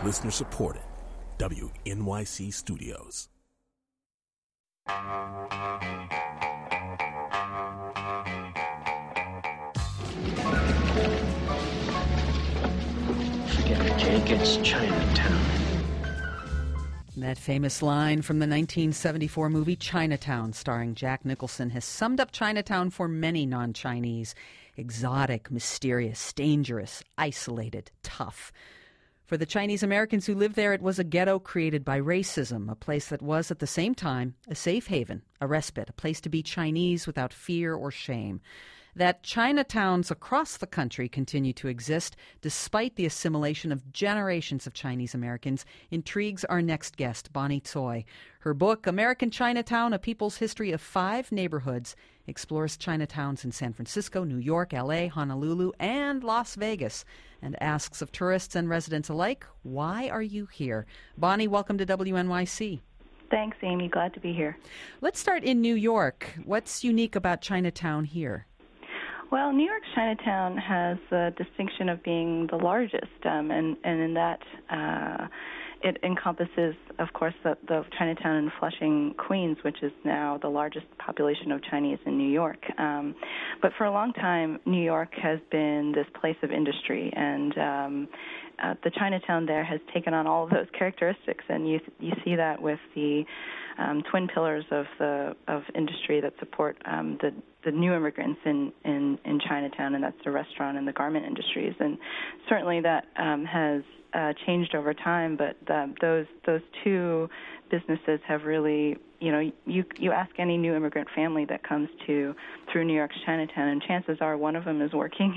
Listener supported. WNYC Studios. Forget it, Jake. It's Chinatown. That famous line from the 1974 movie Chinatown, starring Jack Nicholson, has summed up Chinatown for many non-Chinese. Exotic, mysterious, dangerous, isolated, tough. For the Chinese Americans who lived there, it was a ghetto created by racism, a place that was at the same time a safe haven, a respite, a place to be Chinese without fear or shame. That Chinatowns across the country continue to exist despite the assimilation of generations of Chinese Americans intrigues our next guest, Bonnie Tsui. Her book, American Chinatown, A People's History of Five Neighborhoods, explores Chinatowns in San Francisco, New York, L.A., Honolulu, and Las Vegas, and asks of tourists and residents alike, why are you here? Bonnie, welcome to WNYC. Thanks, Amy. Glad to be here. Let's start in New York. What's unique about Chinatown here? Well, New York's Chinatown has the distinction of being the largest, and in that it encompasses, of course, the Chinatown in Flushing, Queens, which is now the largest population of Chinese in New York. But for a long time, New York has been this place of industry, and the Chinatown there has taken on all of those characteristics, and you see that with the twin pillars of industry that support the new immigrants in Chinatown, and that's the restaurant and the garment industries. And certainly that has changed over time, but those two businesses have really, you ask any new immigrant family that comes through New York's Chinatown, and chances are one of them is working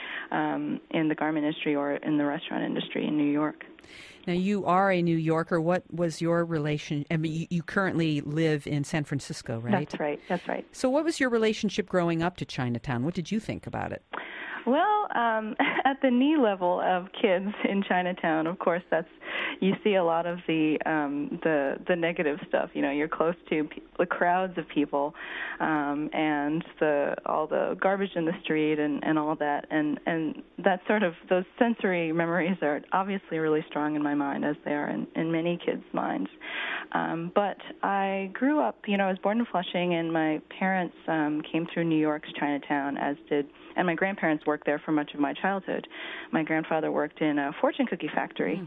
in the garment industry or in the restaurant industry in New York. Now, you are a New Yorker. What was your relation? I mean, you currently live in San Francisco, right? That's right. So what was your relationship growing up to Chinatown? What did you think about it? Well, at the knee level of kids in Chinatown, of course, you see a lot of the negative stuff. You're close to the crowds of people, and all the garbage in the street and all that, and that sort of those sensory memories are obviously really strong in my mind, as they are in many kids' minds. But I grew up, I was born in Flushing, and my parents came through New York's Chinatown, and my grandparents worked there for much of my childhood. My grandfather worked in a fortune cookie factory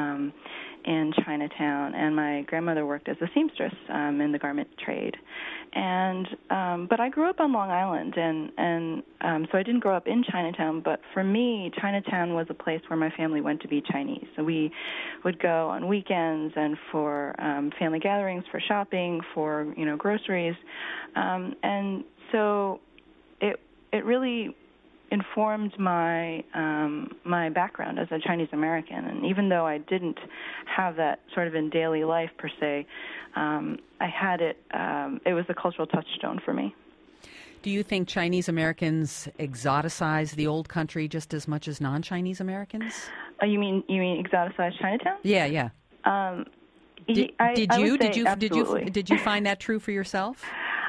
in Chinatown, and my grandmother worked as a seamstress in the garment trade. And but I grew up on Long Island, and so I didn't grow up in Chinatown. But for me, Chinatown was a place where my family went to be Chinese. So we would go on weekends and for family gatherings, for shopping, for groceries, and so it really informed my my background as a Chinese American. And even though I didn't have that sort of in daily life per se, I had it. It was a cultural touchstone for me. Do you think Chinese Americans exoticize the old country just as much as non-Chinese Americans? You mean exoticize Chinatown? Yeah. Did you find that true for yourself?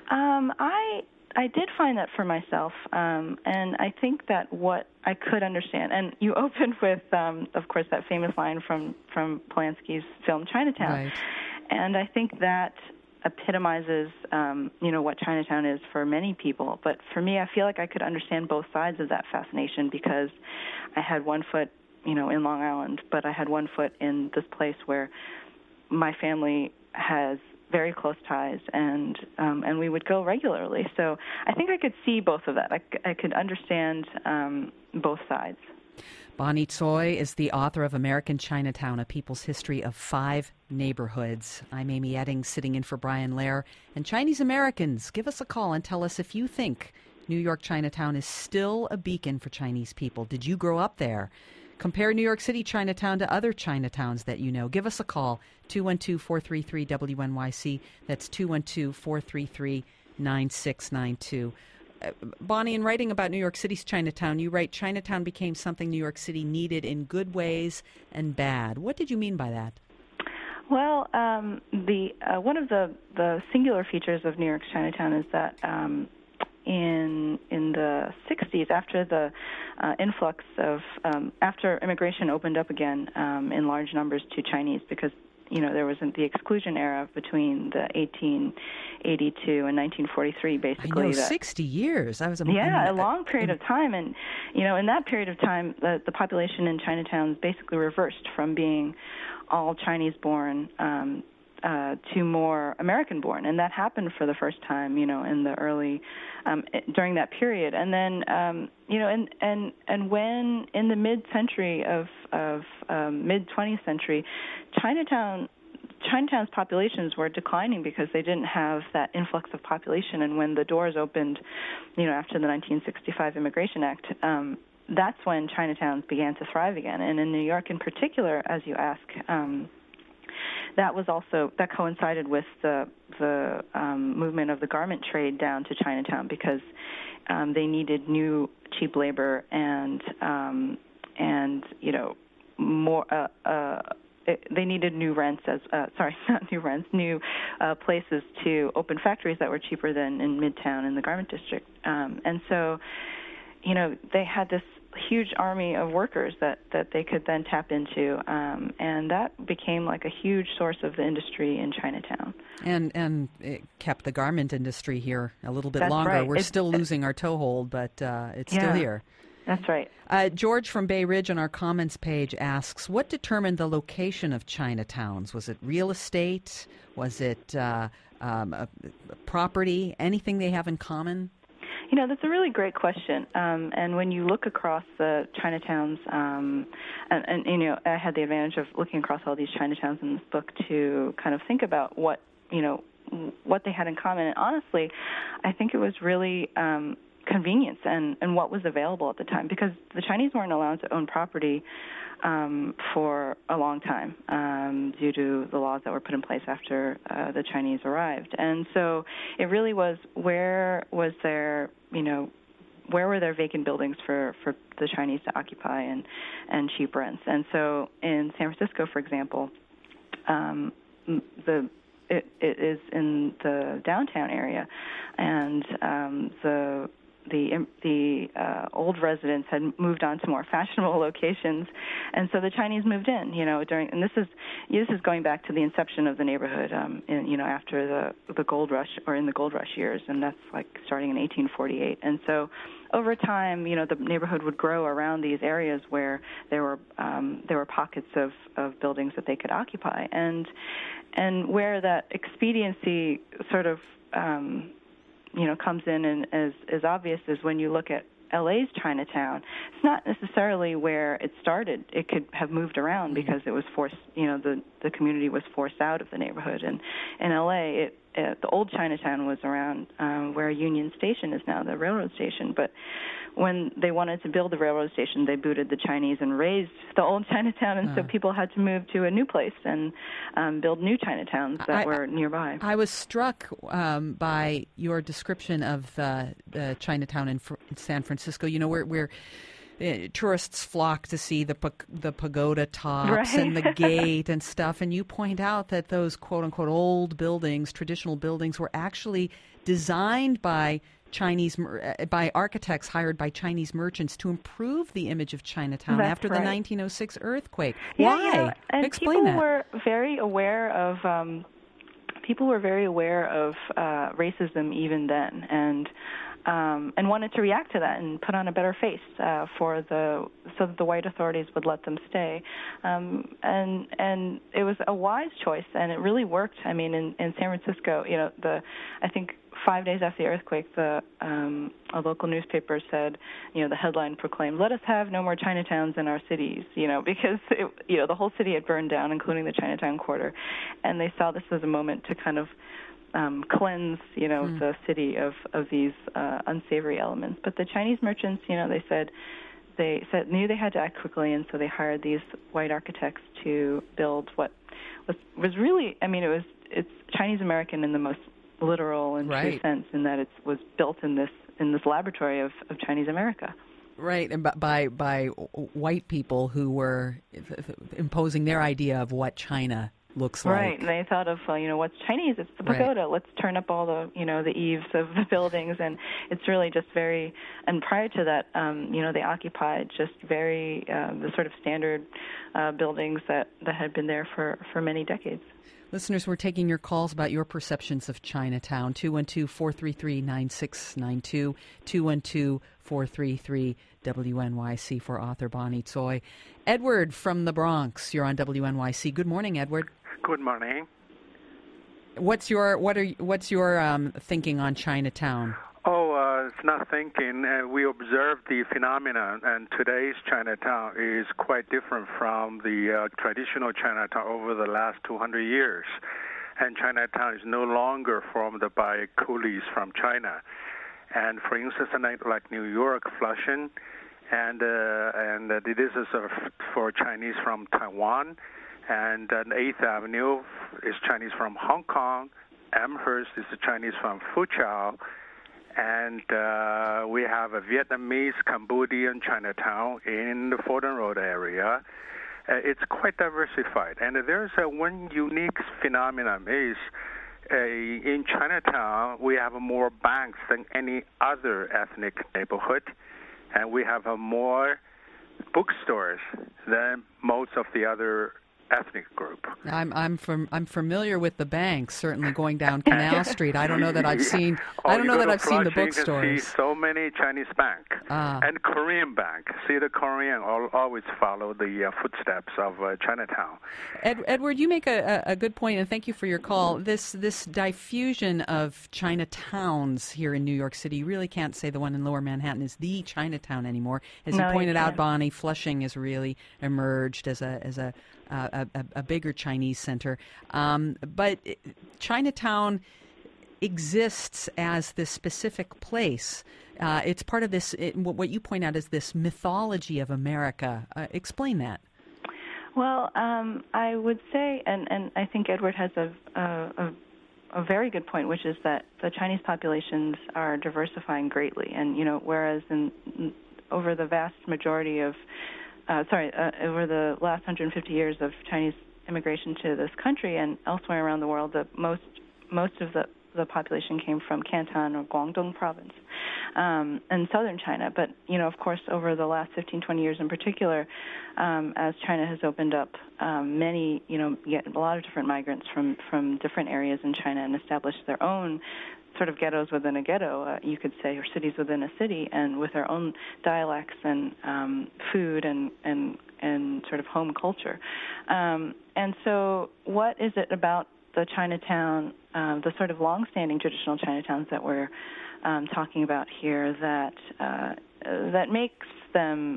I did find that for myself, and I think that what I could understand, and you opened with, of course, that famous line from Polanski's film Chinatown, right. And I think that epitomizes, what Chinatown is for many people. But for me, I feel like I could understand both sides of that fascination because I had one foot, in Long Island, but I had one foot in this place where my family has very close ties, and we would go regularly. So I think I could see both of that. I could understand both sides. Bonnie Tsui is the author of American Chinatown, A People's History of Five Neighborhoods. I'm Amy Eddings, sitting in for Brian Lehrer. And Chinese Americans, give us a call and tell us if you think New York Chinatown is still a beacon for Chinese people. Did you grow up there? Compare New York City Chinatown to other Chinatowns that you know. Give us a call, 212-433-WNYC. That's 212-433-9692. Bonnie, in writing about New York City's Chinatown, you write, Chinatown became something New York City needed in good ways and bad. What did you mean by that? Well, one of the singular features of New York's Chinatown is that in the 60s, after the influx of after immigration opened up again in large numbers to Chinese, because there was the exclusion era between the 1882 and 1943, basically. I know, 60 years. That was a long period of time. And, in that period of time, the population in Chinatown basically reversed from being all Chinese-born to more American-born. And that happened for the first time, in the early, during that period. And then, and when in the mid-century of mid-20th century, Chinatown's populations were declining because they didn't have that influx of population. And when the doors opened, after the 1965 Immigration Act, that's when Chinatowns began to thrive again. And in New York in particular, as you ask, that coincided with the movement of the garment trade down to Chinatown, because they needed new cheap labor and more. They needed new rents new places to open factories that were cheaper than in Midtown in the garment district. And so, they had this huge army of workers that they could then tap into, and that became like a huge source of the industry in Chinatown. And it kept the garment industry here a little bit longer. Right. We're still losing our toehold, but it's still here. That's right. George from Bay Ridge on our comments page asks, what determined the location of Chinatowns? Was it real estate? Was it property? Anything they have in common? That's a really great question. And when you look across the Chinatowns, I had the advantage of looking across all these Chinatowns in this book to kind of think about what they had in common. And honestly, I think it was really convenience and what was available at the time, because the Chinese weren't allowed to own property for a long time due to the laws that were put in place after the Chinese arrived. And so it really was, where were there vacant buildings for the Chinese to occupy and cheap rents. And so in San Francisco, for example, it is in the downtown area, and the old residents had moved on to more fashionable locations, and so the Chinese moved in. And this is going back to the inception of the neighborhood, after the gold rush, or in the gold rush years, and that's like starting in 1848. And so over time, the neighborhood would grow around these areas where there were pockets of buildings that they could occupy, and where that expediency sort of comes in and is obvious is when you look at LA's Chinatown. It's not necessarily where it started. It could have moved around because it was forced, the community was forced out of the neighborhood. And in LA, the old Chinatown was around where Union Station is now, the railroad station. But when they wanted to build the railroad station, they booted the Chinese and razed the old Chinatown, and so people had to move to a new place and build new Chinatowns that were nearby. I was struck by your description of the Chinatown in San Francisco. Where tourists flock to see the pagoda tops and the gate and stuff, and you point out that those quote-unquote old buildings, traditional buildings, were actually designed by architects hired by Chinese merchants to improve the image of Chinatown after the 1906 earthquake. Why? And Explain that. People were very aware of racism even then, and wanted to react to that and put on a better face so that the white authorities would let them stay. And it was a wise choice, and it really worked. I mean, in San Francisco, I think 5 days after the earthquake, a local newspaper said, the headline proclaimed, "Let us have no more Chinatowns in our cities," because the whole city had burned down, including the Chinatown quarter, and they saw this as a moment to kind of cleanse, the city of these unsavory elements. But the Chinese merchants, they knew they had to act quickly, and so they hired these white architects to build what was really, it's Chinese American in the most literal and true sense, in that it was built in this laboratory of Chinese America. Right, and by white people who were imposing their idea of what China looks Right. like. And they thought of, what's Chinese? It's the pagoda. Right. Let's turn up all the, the eaves of the buildings. And it's really just very, and prior to that, they occupied just very, the sort of standard buildings that had been there for many decades. Listeners, we're taking your calls about your perceptions of Chinatown. 212-433-9692, 212-433-WNYC for author Bonnie Tsui. Edward from the Bronx, you're on WNYC. Good morning, Edward. Good morning. What's your thinking on Chinatown? It's not thinking. We observe the phenomenon, and today's Chinatown is quite different from the traditional Chinatown over the last 200 years. And Chinatown is no longer formed by coolies from China. And for instance, like New York, Flushing, and this is for Chinese from Taiwan, and 8th Avenue is Chinese from Hong Kong, Amherst is Chinese from Fuzhou, and we have a Vietnamese, Cambodian Chinatown in the Fordham Road area. It's quite diversified, and there's one unique phenomenon is in Chinatown we have more banks than any other ethnic neighborhood, and we have more bookstores than most of the other ethnic group. I'm familiar with the banks. Certainly, going down Canal Street. I don't know that I've seen. I don't know that I've seen the bookstores. You can see so many Chinese bank and Korean bank. See, the Korean always follow the footsteps of Chinatown. Edward, you make a good point, and thank you for your call. This diffusion of Chinatowns here in New York City, you really can't say the one in Lower Manhattan is the Chinatown anymore. As you pointed out, Bonnie, Flushing has really emerged as a bigger Chinese center. But Chinatown exists as this specific place. It's part of this, what you point out is this mythology of America. Explain that. Well, I would say, and I think Edward has a very good point, which is that the Chinese populations are diversifying greatly. And, whereas over the vast majority of over the last 150 years of Chinese immigration to this country and elsewhere around the world, most of the population came from Canton or Guangdong province in southern China. But, of course, over the last 15, 20 years in particular, as China has opened up many, get a lot of different migrants from different areas in China and established their own sort of ghettos within a ghetto, you could say, or cities within a city, and with their own dialects and food and sort of home culture. And so what is it about the Chinatown, the sort of long-standing traditional Chinatowns that we're talking about here that makes them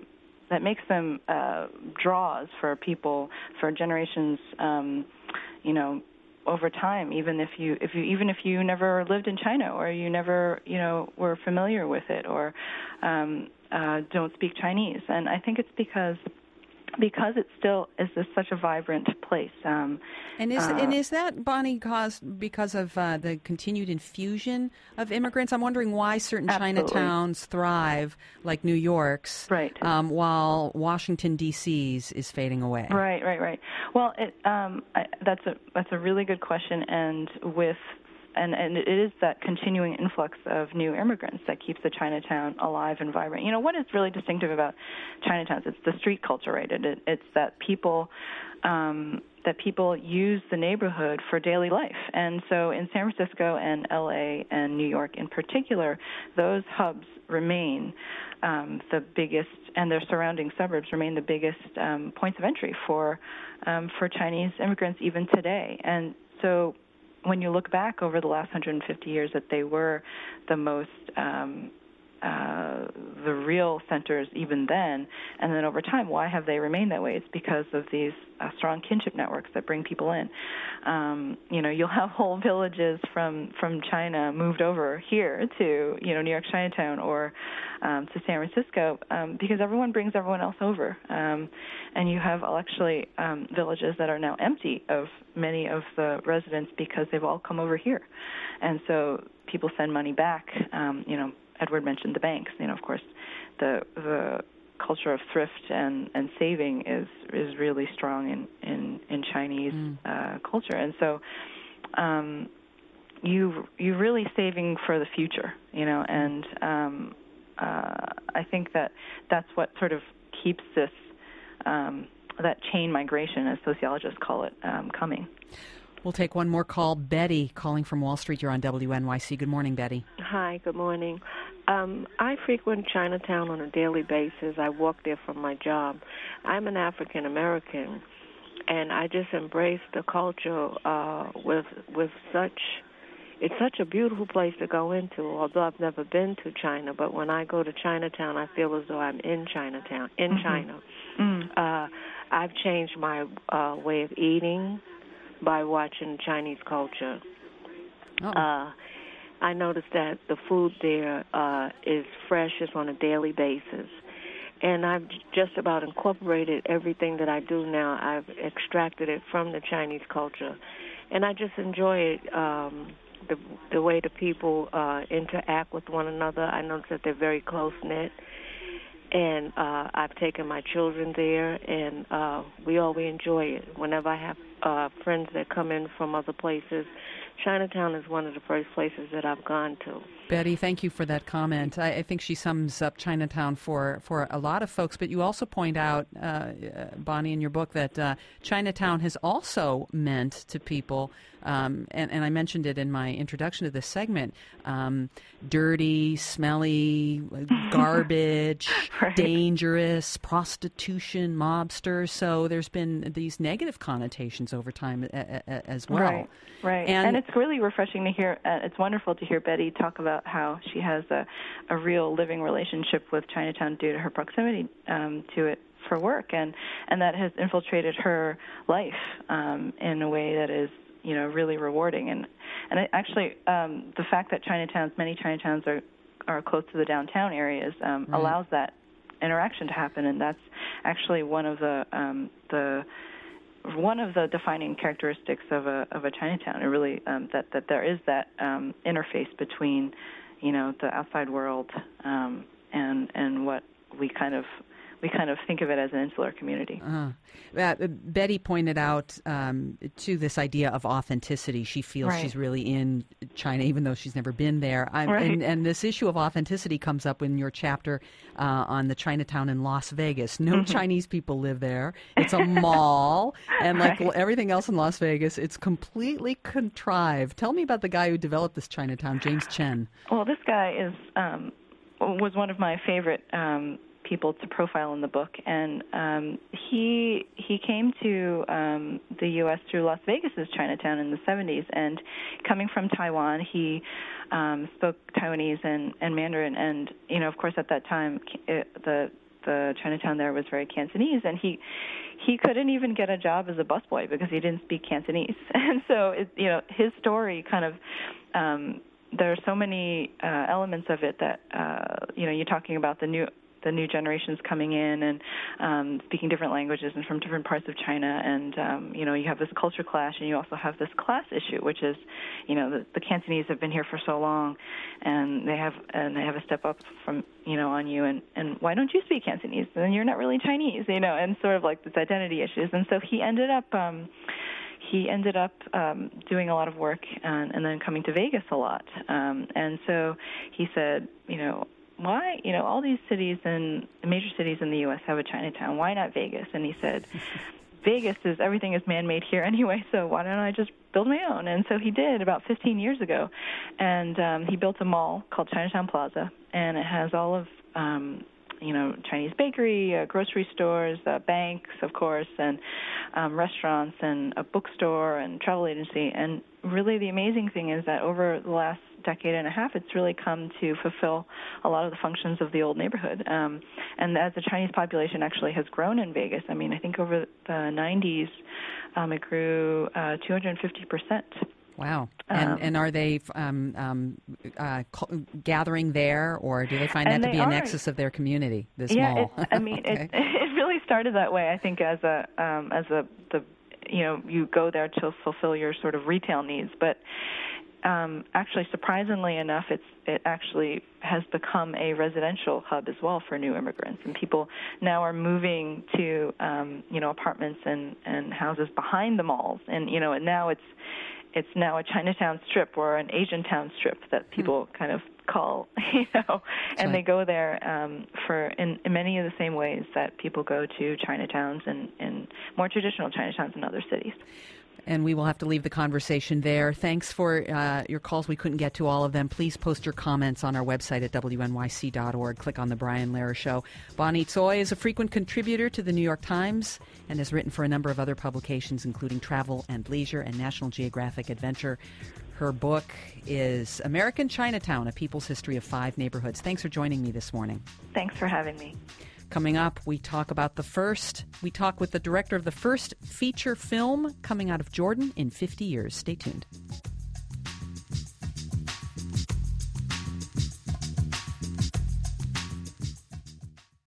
draws for people for generations, over time, even if you never lived in China or you never were familiar with it or don't speak Chinese. And I think it's because it still is such a vibrant place. And is that, Bonnie, caused because of the continued infusion of immigrants? I'm wondering why certain Absolutely. Chinatowns thrive, like New York's, right, while Washington D.C.'s is fading away. Right. Well, that's a really good question, and it is that continuing influx of new immigrants that keeps the Chinatown alive and vibrant. What is really distinctive about Chinatowns? It's the street culture, right? It's that people use the neighborhood for daily life. And so in San Francisco and L.A. and New York in particular, those hubs remain the biggest, and their surrounding suburbs remain the biggest points of entry for Chinese immigrants even today. And so when you look back over the last 150 years, that they were the most, the real centers even then, and then over time, why have they remained that way? It's because of these strong kinship networks that bring people in. You'll have whole villages from China moved over here to, New York Chinatown or to San Francisco because everyone brings everyone else over. And you have actually villages that are now empty of many of the residents because they've all come over here. And so people send money back. Edward mentioned the banks. Of course, the culture of thrift and saving is really strong in Chinese culture, and so you're really saving for the future, and I think that's what sort of keeps this that chain migration, as sociologists call it, coming. We'll take one more call. Betty, calling from Wall Street. You're on WNYC. Good morning, Betty. Hi, good morning. I frequent Chinatown on a daily basis. I walk there from my job. I'm an African American, and I just embrace the culture with such. It's such a beautiful place to go into, although I've never been to China. But when I go to Chinatown, I feel as though I'm in Chinatown, China. I've changed my way of eating by watching Chinese culture. I noticed that the food there is fresh, it's on a daily basis. And I've just about incorporated everything that I do now. I've extracted it from the Chinese culture. And I just enjoy it, the way the people interact with one another. I notice that they're very close-knit. And I've taken my children there, and we enjoy it. Whenever I have friends that come in from other places, Chinatown is one of the first places that I've gone to. Betty, thank you for that comment. I think she sums up Chinatown for a lot of folks, but you also point out, Bonnie, in your book, that Chinatown has also meant to people, and I mentioned it in my introduction to this segment, dirty, smelly, garbage, right. Dangerous, prostitution, mobsters. So there's been these negative connotations over time as well. Right. And it's really refreshing to hear. It's wonderful to hear Betty talk about how she has a real living relationship with Chinatown due to her proximity to it for work, and that has infiltrated her life in a way that is really rewarding. And actually, the fact that many Chinatowns are close to the downtown areas allows that interaction to happen, and that's actually one of the defining characteristics of a Chinatown. It really that there is that interface between the outside world and what we kind of think of it as an insular community. Betty pointed out to this idea of authenticity. She feels she's really in China, even though she's never been there. And this issue of authenticity comes up in your chapter on the Chinatown in Las Vegas. No Chinese people live there. It's a mall, and like everything else in Las Vegas, it's completely contrived. Tell me about the guy who developed this Chinatown, James Chen. Well, this guy was one of my favorite people to profile in the book, and he came to the U.S. through Las Vegas's Chinatown in the 70s, and coming from Taiwan, he spoke Taiwanese and Mandarin, and of course at that time the Chinatown there was very Cantonese, and he couldn't even get a job as a busboy because he didn't speak Cantonese, and so his story kind of there are so many elements of it that you're talking about the new generations coming in and speaking different languages and from different parts of China, and you have this culture clash, and you also have this class issue, which is the Cantonese have been here for so long, and they have a step up from on you, and why don't you speak Cantonese? Then you're not really Chinese, and sort of like this identity issues, and so he ended up doing a lot of work and then coming to Vegas a lot, and so he said, why, all these cities and major cities in the U.S. have a Chinatown. Why not Vegas? And he said, everything is man-made here anyway, so why don't I just build my own? And so he did about 15 years ago, and he built a mall called Chinatown Plaza, and it has all of Chinese bakery, grocery stores, banks, of course, and restaurants, and a bookstore and travel agency. And really the amazing thing is that over the last decade and a half, it's really come to fulfill a lot of the functions of the old neighborhood. And as the Chinese population actually has grown in Vegas, I think over the 90s, it grew 250%. Wow. And are they gathering there, or do they find that to be a nexus of their community, this mall? It really started that way, I think, as you go there to fulfill your sort of retail needs. But actually, surprisingly enough, it actually has become a residential hub as well for new immigrants, and people now are moving to apartments and houses behind the malls, and and now it's now a Chinatown strip or an Asian town strip that people kind of call, and they go there for in many of the same ways that people go to Chinatowns and more traditional Chinatowns in other cities. And we will have to leave the conversation there. Thanks for your calls. We couldn't get to all of them. Please post your comments on our website at wnyc.org. Click on The Brian Lehrer Show. Bonnie Tsui is a frequent contributor to the New York Times and has written for a number of other publications, including Travel and Leisure and National Geographic Adventure. Her book is American Chinatown, A People's History of 5 Neighborhoods. Thanks for joining me this morning. Thanks for having me. Coming up, we talk with the director of the first feature film coming out of Jordan in 50 years. Stay tuned.